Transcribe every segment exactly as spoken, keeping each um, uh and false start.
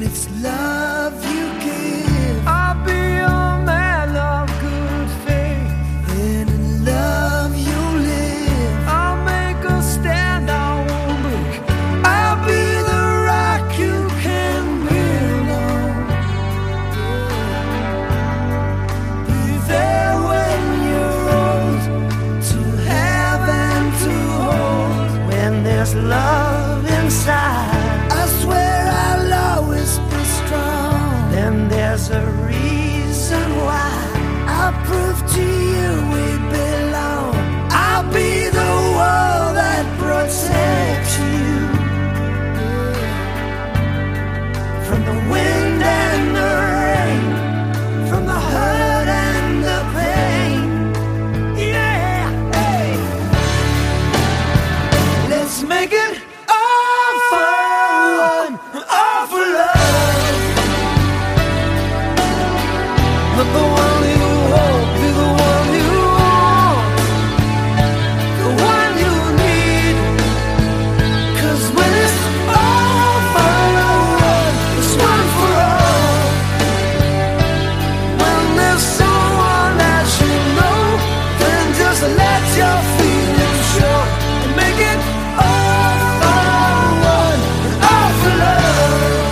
it's love you give. I'll be a man of good faith. And in love you live. I'll make a stand, I won't break. I'll be the rock you can build on. Be there when you're old, to have and to hold. When there's love inside, I swear I'll always be strong. then there's a reason why. I'll prove to you we belong. I'll be the wall that protects you from the wind and the rain, from the hurt and the pain. Yeah, hey. Let's make it all fun, all for love. Let the one you hold be the one you want, the one you need. 'Cause when it's all for one, it's one for all. When there's someone that you know, Then just let your feelings show and make it all for one and all for love.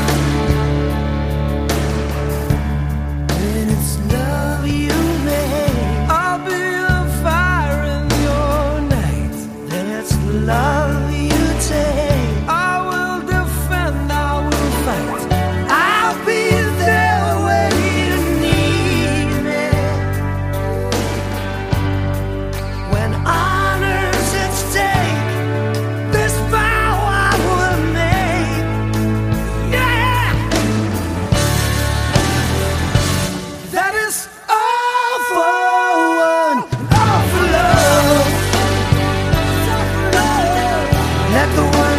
And it's love you make. I'll be the fire in your night. Then it's love you take. I will defend, I will fight. I'll be there when you need me. When honor's at stake, this vow I will make. Yeah, that is all for one, all for love. Let the one